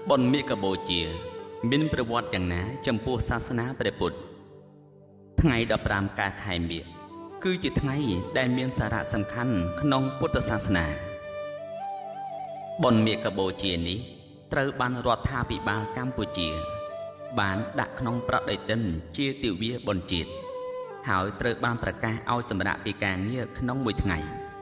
บนมิกโบเจียมินประวัติอย่างน้าจำพวกศาสนาประพุทธทั้งไงดับรามการขายเมียคือจิตทั้งไงได้เมียนสาระสำคัญขนมพุทธศาสนาบนมิกโบเจียนี้เตอบันรัฐาภิบาลกัมพูชีบานดักขนมประเดินเจียติวเวียบนจิตหายเตอบานประกาศเอาสมระปีการเงี้ยขนมมวยทั้งไง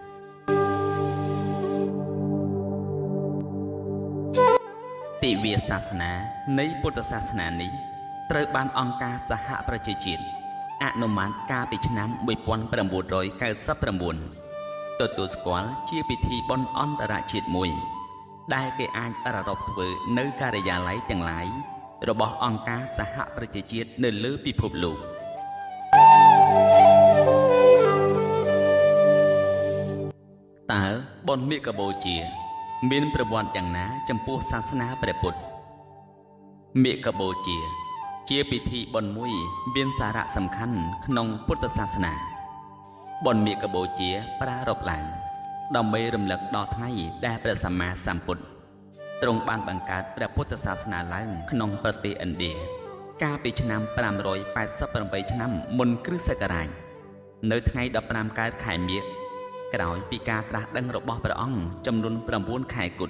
ติเวียศาสนาในพุทธศาสนานี้เตอบานองค์การสหประชาชาติอนุมัติการปิชน้ำวิปวันประมูลโดยการสับประมูลตัวสกอลเชี่ยพิธีบนอันตรจิตมวยได้แก่อาประรบเถื่อในการยาไหลจังไหลระบบองค์การสหประชาชาติในเลือพิภพโลกแต่บนมิกโบเจียมีนประวัติอย่างน้าจำพวกศาสนาประพุทธมิกโบเจียเกี่ยพิธีบนมุยเบียนสาระสำคัญขนมพุทธศาสนาบนมิกโบเจียปรารบหลังดำไม่รำลึกดอกไม้ได้ประสัมมาสัมพุทธตรงบานบังการพระพุทธศาสนาหลังขนมประเทศอินเดียกาปีชนำปรามรอยไปสับปรำไปชนำมนคริสต์กรายในทั้งไงดับปรามการขายเมียกล่าวปีกาตราดังระบอบพระองค์จำนวนประมูลขายกุด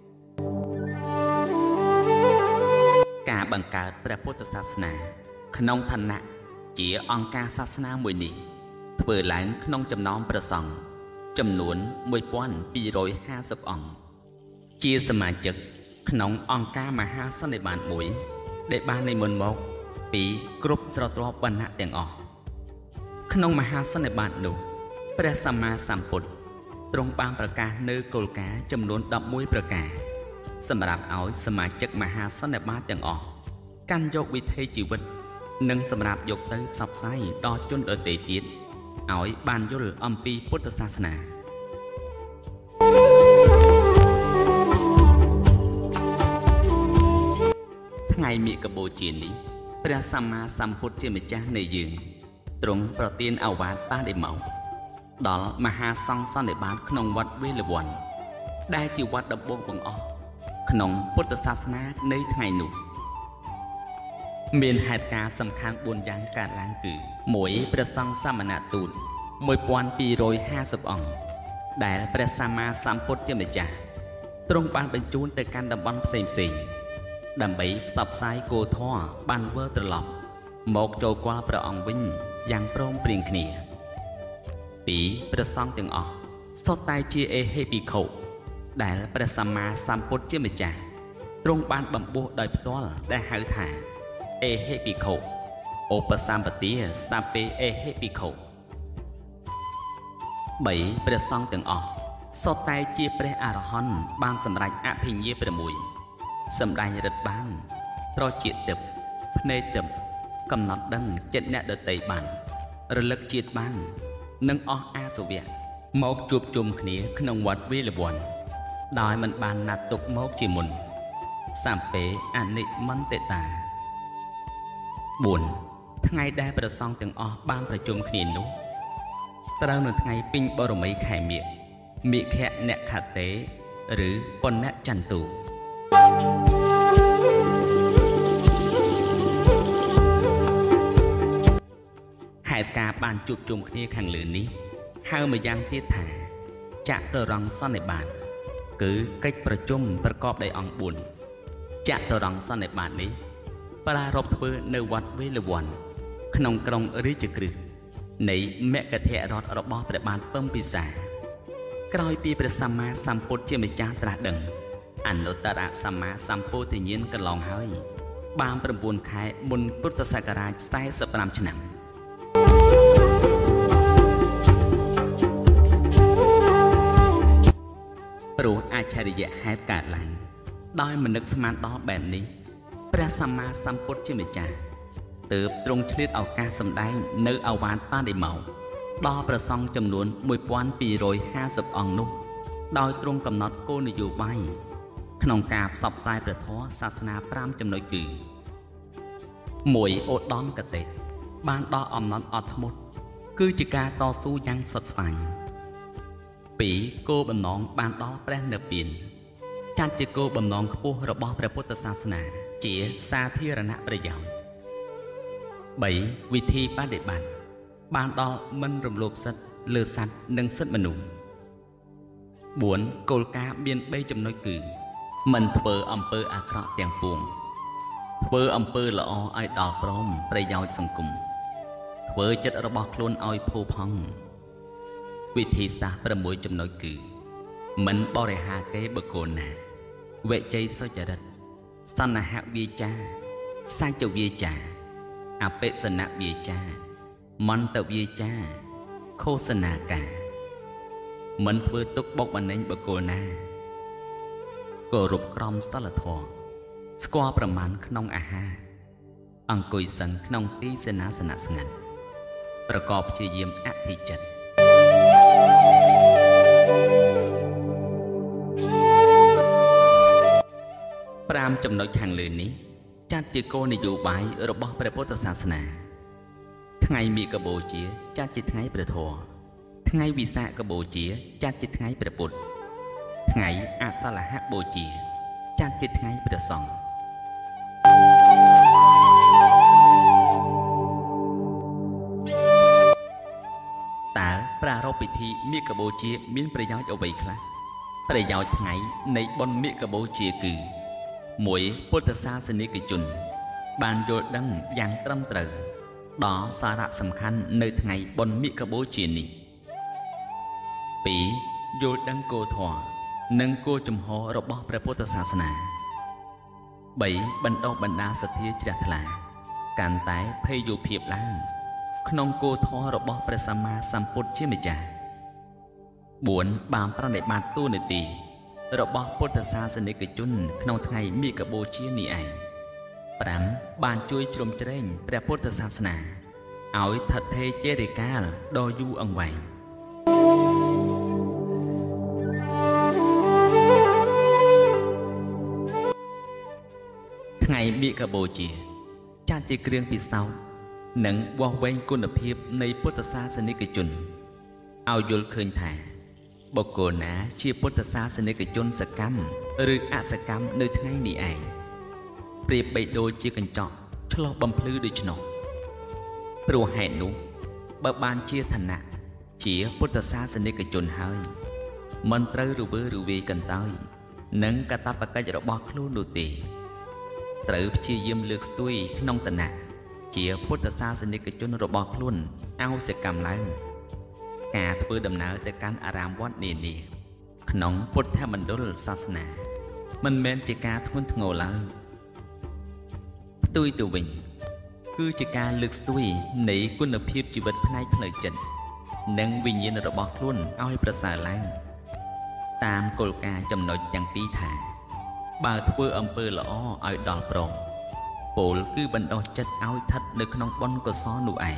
การบังการพระพุทธศาสนาขนมธนะเจียองการศาสนามวยนี้เถื่อหลังขนมจำนองประสองจำนวนมวยป้อนปี150องเจียสมาชิกขนมองการมหาสันนิบาตมวยได้บ้านในมณฑลปีกรุบสระตรบรรณะแต่งออกขนมมหาสันนิบาตหนุพระสัมมาสัมพุทธตรงปางประกาศเนื้อกลกาจำนวน11ประกาศสำหรับเอาสมาชิกมหาสันนิบาตอย่างออกการยกวิธีชีวิตหนึ่งสำหรับยกเติมสับไส้ต่อจนเอเตติดเอาบานยุลอัมปีพุทธศาสนาทั้งไงมีกระโบจีนนี้พระสัมมาสัมพุทธเจ้าจ้าในยืนตรงประเตียนเอาวาดป้าได้เมาดอลมหาสังสันในบ้านขนมวัดเวลวันได้จีวัดดับโบงบังออกขนมพุทธศาสนาในไทยหนุเมียนเหตุการณ์สำคัญบนยังการล้างกือหมวยประสังสามนาตูนมวยปวนปี150องได้ประสัมมาสัมพุทธเจ้าจ้าตรงปานเป็นจูนแต่การดำบันเสียดำไปสับไซโกท่อบันเวอร์ตลอดหมกโจกว่าพระองค์วิ่งยังโปร่งเปลี่ยนเนียปีประสังตึงออกสดตายเจียเอเฮปิโคได้ประสัมมาสัมพุทธเจ้าจ้าตรงปานบำบุโดยตัวได้หายถ่าเอเฮปิโคโอปสัมปติสาเปเอเฮปิโคใบประสังตึงออกสดตายเจียเปรอารหันบางสำหรับอภิญญาประมุยสำได้รัดบ้านตรอจิตตึบในตึบกำหนดดังเจ็ดแนเดตบันระลึกจิตบ้านนึ่งออกอาสเวียหมกจูบจุ่มขณีขนมวัดวิลบวนดอยมันบานนัดตกหมกจิมุนสามเปอันนิมันเตตาบุญทั้งไงได้ประซองถึงออกบ้านประจุมขณีนุตราหนึ่งทั้งไงปิ้งบรมีไข่เมียมีแค่เนขาเตหรือปนเนจันตูเหตุการณ์บานจุบจุ่มขณีขังหรือนี้ห้ามายังเตี้ยถาจะตรังซ่อนในบานคือกิจประจุมประกอบในองบุญจะตรังซ่อนในบานนี้ปรารบเพื่อในวัดเวลวันขนมกรงริจกฤษในแมกะเทรอดระบอบประบานเพิ่มปีศาจกลอยปีประสัมมาสัมพุทธเจ้าจ้าตราดังอันโนตระสัมมาสัมพุทธยินกลองเฮยบางประบุญขายบุญพุทธศักราชไซสปรามฉนังปรูอาชริยะเหตุการณ์หลังโดยมนุษย์สมานต่อแบบนี้พระสัมมาสัมพุทธเจ้าจ้าเติบตรงชลิดเอาการสำได้เนื้อเอาวานป้าได้เมาดอประซองจำนวนมวยปวนปี150องนุโดยตรงกำหนดโกนอยู่ใบขนมกาบสอบสายประท้อศาสนาพรามจำนวนกี่มวยโอดดอมกะเตะบ้านดออมนอนอดทมุดคือจิกาต่อสู้ยังสดใสปีโกบน้องบ้านดอแปรเนเปียนចាត់ជាគោលបំណងខ្ពស់របស់ព្រះពុទ្ធសាសនាជាសាធារណប្រយោជន៍ 3. វិធីបដិបត្តិបានដល់មិនរំលោភសិទ្ធិលើសត្វនិងសិទ្ធិមនុស្ស 4. គោលការណ៍មាន3ចំណុចគឺមិនធ្វើអំពើអាក្រក់ទាំងពួងធ្វើអំពើល្អឲ្យដល់ព្រមប្រយោជន៍សង្គមធ្វើចិត្តរបស់ខ្លួនឲ្យផូរផង់វិធីសាស្ត្រ6ចំណុចគឺមិនបរិហាគេបុគ្គលណាវិជ័យសុចរិតសន្ហវាចាសច្ចវាចាអបិសនវាចាមន្តវាចាឃោសនាការមិនធ្វើទុកបុកម្នេញបុគ្គលណាគោរពក្រមសីលធម៌ស្គាល់ប្រមាណក្នុងអាហារអង្គុយសឹងក្នុងទីសេនាសនៈស្ងាត់ប្រកបព្យាយាមអធិចិត្ត5ចំណុចខាងលើនេះចាត់ជាគោលនយោបាយរបស់ព្រះពុទ្ធសាសនាថ្ងៃមាឃបូជាចាត់ជាថ្ងៃព្រះធម៌ថ្ងៃវិសាខបូជាចាត់ជាថ្ងៃព្រះពុទ្ធថ្ងៃអសលហបូជាចាត់ជាថ្ងៃព្រះសង្ឃតើប្រារព្ធពិធីមាឃបូជាមានប្រយោជន៍អ្វីខ្លះប្រយោជន៍ថ្ងៃនៃបុណ្យមាឃបូជាគឺ 1. ពុទ្ធសាសនិកជនបានយល់ដឹងយ៉ាងត្រឹមត្រូវដល់សារៈសំខាន់នៅថ្ងៃបុណ្យមាឃបូជានេះ 2. យល់ដឹងគោលធម៌និងគោលជំហររបស់ព្រះពុទ្ធសាសនា 3. បណ្ដុះបណ្ដាលសទ្ធាជ្រះថ្លាកាន់តែភ័យយុភាពឡើងក្នុងគោលធម៌របស់ព្រះសម្មាសម្ពុទ្ធជាម្ចាស់ 4. បានប្រណិប័តតួនាទីរបស់ពុទ្ធសាសនិកជនក្នុងថ្ងៃមាឃបូជានេះឯង 5. បានជួយជ្រោមជ្រែងព្រះពុទ្ធសាសនាឲ្យថិតថេរជារិកាលដ៏យូរអង្វែងថ្ងៃមាឃបូជាចាត់ជាគ្រឿងពិសោធន៍និងវាស់វែងគុណភាពនៃពុទ្ធសាសនិកជនឲ្យយល់ឃើញថាបុគ្គលណាជាពុទ្ធសាសនិកជនសកម្មឬអសកម្មនៅថ្ងៃនេះឯងប្រៀបបីដូចជាកញ្ចក់ឆ្លុះបំភ្លឺដូច្នោះព្រោះហេតុនោះបើបានជាឋានៈជាពុទ្ធសាសនិកជនហើយមិនត្រូវរវើរវាយកន្តើយនិងកាតព្វកិច្ចរបស់ខ្លួននោះទេត្រូវព្យាយាមលើកស្ទួយក្នុងឋានៈជាពុទ្ធសាសនិកជនរបស់ខ្លួនឲ្យសកម្មឡើងការធ្វើដំណើរទៅកាន់អារាមវត្តនានាក្នុងពុទ្ធមណ្ឌលសាសនាមិនមែនជាការធ្ងន់ធ្ងរឡើយផ្ទុយទៅវិញគឺជាការលើកស្ទួយនៃគុណភាពជីវិតផ្នែកផ្លូវចិត្តនិងវិញ្ញាណរបស់ខ្លួនឲ្យប្រសើរឡើងតាមគោលការណ៍ចំណុចទាំងពីរថាបើធ្វើអំពើល្អឲ្យដល់ព្រមពោលគឺបណ្ដោះចិត្តឲ្យស្ថិតនៅក្នុងបុណ្យកុសលនោះឯង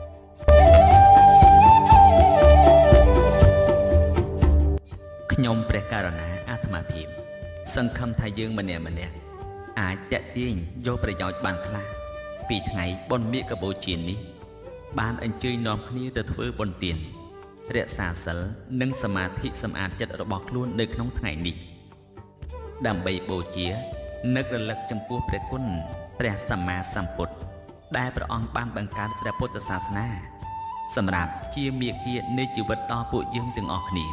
ខ្ញុំព្រះករុណាអាត្មាភាពសង្ឃឹមថាយើងម្នាក់អាចតាក់ទាញយកប្រយោជន៍បានខ្លះពីថ្ងៃបុណ្យមាឃបូជានេះបានអញ្ជើញនាំគ្នាទៅធ្វើបុណ្យទានរក្សាសិលនិងសមាធិសម្អាតចិត្តរបស់ខ្លួននៅក្នុងថ្ងៃនេះដើម្បីបូជានឹករលឹកចំពោះព្រះគុណព្រះសម្មាសម្ពុទ្ធដែលព្រះអង្គបានបង្កើតព្រះពុទ្ធសាសនាសម្រាប់ជាមាគ៌ានៃជីវិតដល់ពួកយើងទាំងអស់គ្នា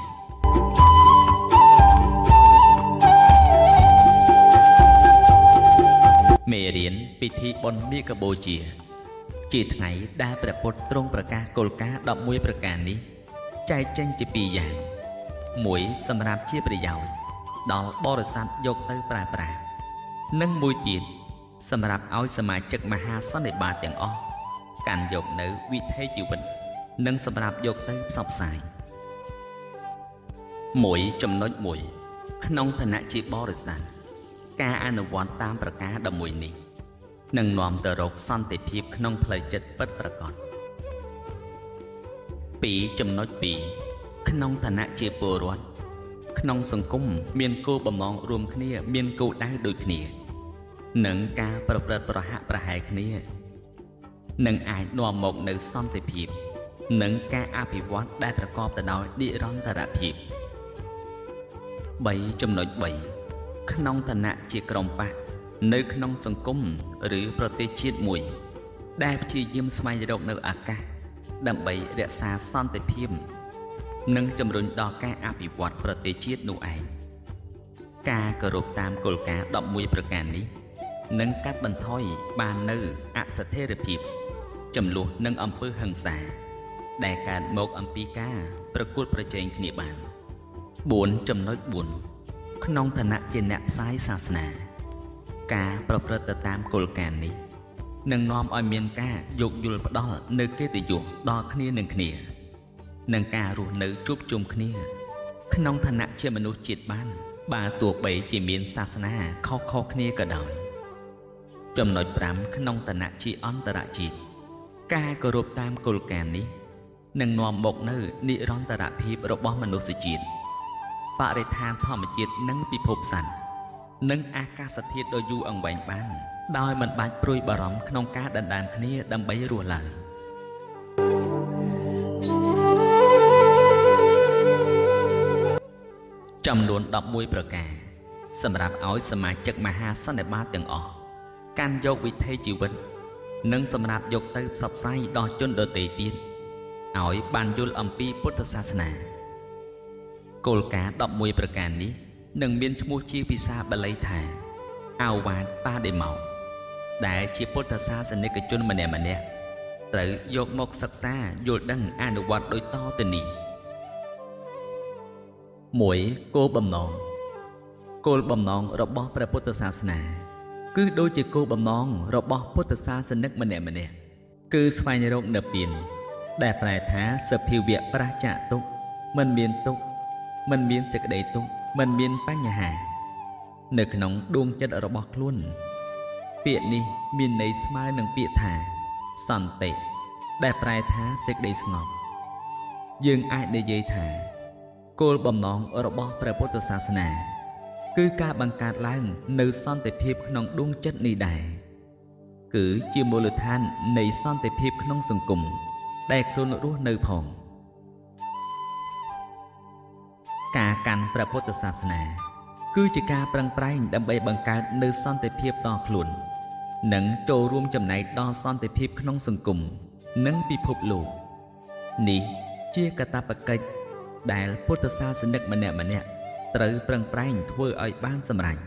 មេរៀនពិធីបុណ្យមាឃបូជាថ្ងៃដែលព្រះពុទ្ធទ្រង់ប្រកាសគោលការណ៍11ប្រការនេះចែកចេញជា2យ៉ាង1សម្រាប់ជាប្រយោជន៍ដល់បរិស័ទយកទៅប្រើប្រាស់និងមួយទៀតសម្រាប់ឲ្យសមាជិកមហាសន្និបាតទាំងអស់កាន់យកនៅវិថីជីវិតនិងសម្រាប់យកទៅផ្សព្វផ្សាយ1.1ក្នុងឋានៈជាបរិស័ទការអនុវត្តតាមប្រការ11នេះនឹងនាំទៅរកសន្តិភាពក្នុងផ្លូវចិត្តពិតប្រាកដ 2.2 ក្នុងឋានៈជាពលរដ្ឋក្នុងសង្គមមានគោលបំណងរួមគ្នាមានគោលដៅដូចគ្នានិងការប្រព្រឹត្តប្រហាក់ប្រហែលគ្នានឹងអាចនាំមកនូវសន្តិភាពនិងការអភិវឌ្ឍដែលប្រកបទៅដោយនិរន្តរភាព 3.3 ក្នុងឋានៈជាក្រុមបកនៅក្នុងសង្គមឬប្រទេសជាតិមួយដែលព្យាយាមស្វែងរកនៅឱកាសដើម្បីរក្សាសន្តិភាពនិងជំរុញដល់ការអភិវឌ្ឍប្រទេសជាតិនោះឯងការគោរពតាមគោលការណ៍11ប្រការនេះនឹងកាត់បន្ថយបាននូវអស្ថិរភាពចំនួននិងអំពើហិង្សាដែលកើតមកអំពីការប្រកួតប្រជែងគ្នាបាន 4.4 ក្នុងឋានៈជាអ្នកផ្សាយសាសនាការប្រព្រឹត្តទៅតាមគោលការណ៍នេះនឹងនាំឲ្យមានការយោគយល់ផ្ដាល់នៅកិត្តិយសដល់គ្នានឹងគ្នានិងការរស់នៅជួបជុំគ្នាក្នុងឋានៈជាមនុស្សជាតិបានបើទោះបីជាមានសាសនាខុសៗគ្នាក៏ដោយចំណុច 5 ក្នុងឋានៈជាអន្តរជាតិការគោរពតាមគោលការណ៍នេះនឹងនាំមកនូវនិរន្តរភាពរបស់មនុស្សជាតិបរិស្ថានធម្មជាតិនិងពិភពសត្វនិងអាកាសធាតុដ៏យូរអង្វែងបានដោយមិនបាច់ព្រួយបារម្ភក្នុងការដណ្ដើមគ្នាដើម្បីរស់ឡើងចំនួន11ប្រការសម្រាប់ឲ្យសមាជិកមហាសន្និបាតទាំងអស់កាន់យកវិថីជីវិតនិងសម្រាប់យកទៅផ្សព្វផ្សាយដល់ជនដទៃទៀតឲ្យបានយល់អំពីពុទ្ធសាសនាគោលការណ៍11ប្រការនេះនឹងមានឈ្មោះជាភាសាបាលីថាអាវ៉ាតបាដេម៉ោដែលជាពុទ្ធសាសនិកជនម្នាក់ៗត្រូវយកមកសិក្សាយល់ដឹងអនុវត្តដោយតទៅនេះ 1. គោលបំណងរបស់ព្រះពុទ្ធសាសនាគឺដូចជាគោលបំណងរបស់ពុទ្ធសាសនិកម្នាក់ៗគឺស្វែងរកនិព្វានដែលប្រែថាសភាវៈប្រះចាកទុក្ខមិនមានទុក្ខមិនមានសេចក្តីទុក្ខមិនមានបញ្ហានៅក្នុងដួងចិត្តរបស់ខ្លួនពាក្យនេះមានន័យស្មើនឹងពាក្យថាសន្តិដែលប្រែថាសេចក្តីស្ងប់យើងអាចនិយាយថាគោលបំណងរបស់ព្រះពុទ្ធសាសនាគឺការបង្កើតឡើងនៅសន្តិភាពក្នុងដួងចិត្តនេះដែរគឺជាមូលដ្ឋាននៃសន្តិភាពក្នុងសង្គមដែលខ្លួនរស់នៅផងការកាន់ព្រះពុទ្ធសាសនាគឺជាការប្រឹងប្រែងដើម្បីបង្កើតនូវសន្តិភាពតខ្លួននិងចូលរួមចំណែកដល់សន្តិភាពក្នុងសង្គមនិងពិភពលោកនេះជាកាតព្វកិច្ចដែលពុទ្ធសាសនិកម្នាក់ៗត្រូវប្រឹងប្រែងធ្វើឲ្យបានសម្រេច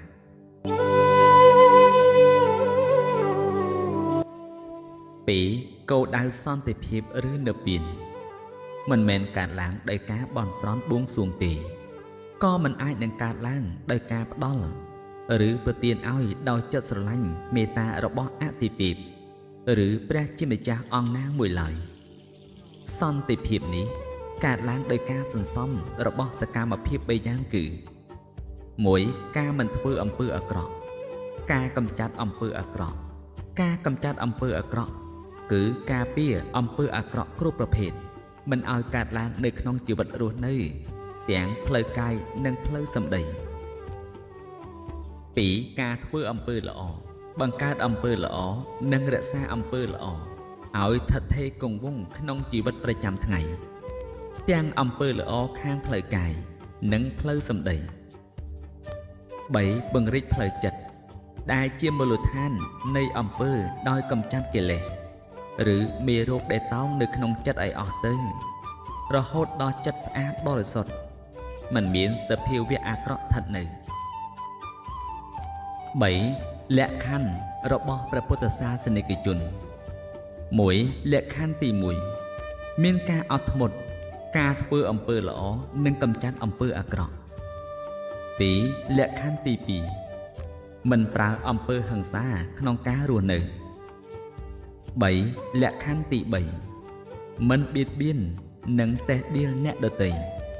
2. គោលដៅសន្តិភាពឬនិព្វានមិនមែនកើតឡើងដោយការបន់ស្រន់បួងសួងទេក៏មិនអាចនឹងកើតឡើងដោយការផ្ដល់ឬប្រទានឲ្យដោយចិត្តស្រឡាញ់មេត្តារបស់អតិទេពឬព្រះជាម្ចាស់អង្គណាមួយឡើយសន្តិភាពនេះកើតឡើងដោយការសន្សំរបស់សកម្មភាព3យ៉ាងគឺ 1. ការមិនធ្វើអំពើអាក្រក់ការកម្ចាត់អំពើអាក្រក់ការកម្ចាត់អំពើអាក្រក់គឺការពារអំពើអាក្រក់គ្រប់ប្រភេទមិនឲ្យកើតឡើងនៅក្នុងជីវិតរស់នៅទាំងផ្លូវកាយនិងផ្លូវសម្ដី 2. ការធ្វើអំពើល្អបង្កើតអំពើល្អនិងរក្សាអំពើល្អឲ្យថិតថេរគង់វង្សក្នុងជីវិតប្រចាំថ្ងៃទាំងអំពើល្អខាងផ្លូវកាយនិងផ្លូវសម្ដី 3. បង្រិចផ្លូវចិត្តដែលជាមូលដ្ឋាននៃអំពើដោយកម្ចាត់កិលេសឬមេរោគដែលតោងនៅក្នុងចិត្តឲ្យអស់ទៅរហូតដល់ចិត្តស្អាតបរិសុទ្ធមិនមានសភាវៈអាក្រក់ស្ថិតនៅ 3. លក្ខខណ្ឌរបស់ព្រះពុទ្ធសាសនិកជន 1. លក្ខខណ្ឌទី 1 មានការអត់ធ្មត់ការធ្វើអំពើល្អនិងកម្ចាត់អំពើអាក្រក់ 2. លក្ខខណ្ឌទី 2 មិនប្រើអំពើហិង្សាក្នុងការរស់នៅ 3. លក្ខខណ្ឌទី 3 មិនបៀតបៀននិងតេះដៀលអ្នកដទៃ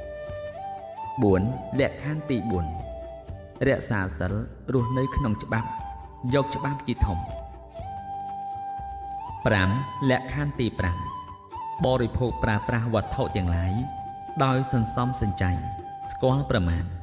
4. លក្ខខណ្ឌទី 4 រក្សាសិលរស់នៅក្នុងច្បាប់យកច្បាប់ជាធំ 5. លក្ខខណ្ឌទី 5 បរិភោគប្រើប្រាស់វត្ថុទាំងឡាយដោយសន្សំសំចៃស្គាល់ប្រមាណ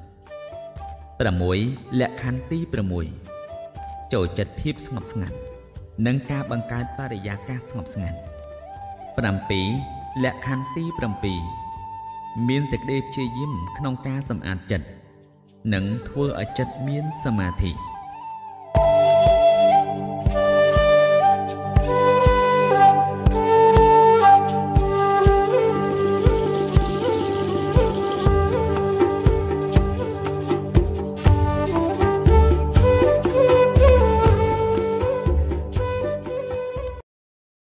6. លក្ខខណ្ឌទី 6 ចូលចិត្តភាពស្ងប់ស្ងាត់និងការបង្កើតបរិយាកាសស្ងប់ស្ងាត់ 7. លក្ខខណ្ឌទី 7 មានសេចក្តីព្យាយាមក្នុងការសម្អាតចិត្តនិងធ្វើឲ្យចិត្តមានសមាធិ